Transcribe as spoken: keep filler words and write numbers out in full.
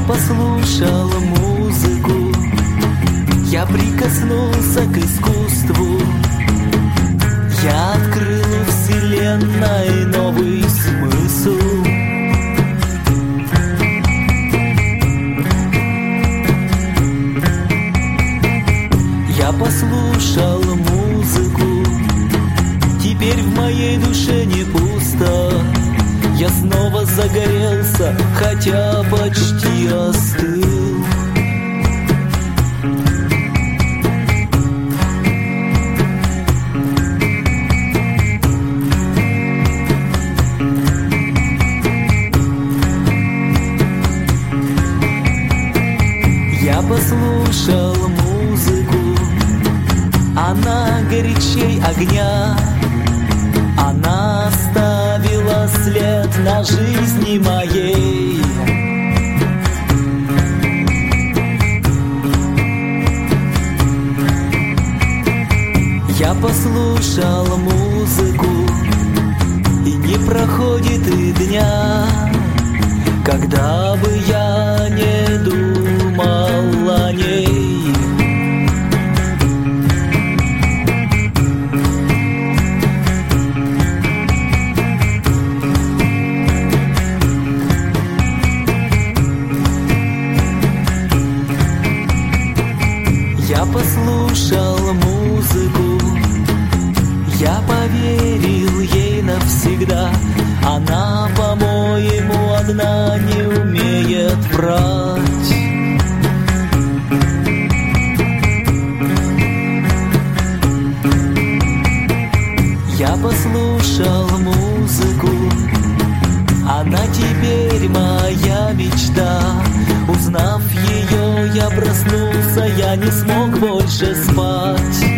послушал музыку, я прикоснулся к искусству, я открыл у вселенной новый смысл. Я послушал музыку, теперь в моей душе не пусто. Я снова загорелся, хотя почти остыл. Я послушал музыку, она горячей огня, она оставила след на жизни моей. Я послушал музыку, и не проходит и дня, когда бы я не думал о ней. Я послушал музыку, я поверил ей навсегда. Она, по-моему, одна не умеет врать. Я послушал музыку, она теперь моя мечта. Узнав ее, я проснулся, я не смог больше спать.